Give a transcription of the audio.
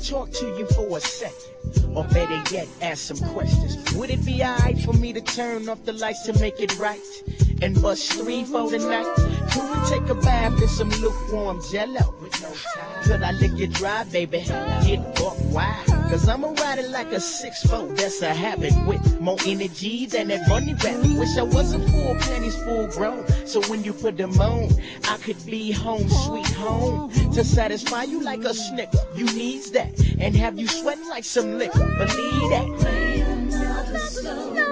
talk to you for a second? Or better yet, ask some questions. Would it be alright for me to turn off the lights to make it right? And bust 3 for the night? Could we take a bath in some lukewarm jello? Could I lick it dry, baby? Get buck wild. Cause I'ma ride it like a 6'4", that's a habit. With more energy than that money rabbit. Wish I wasn't full pennies full grown. So when you put them on, I could be home, sweet home. To satisfy you like a snicker, you needs that. And have you sweating like some liquor, believe that.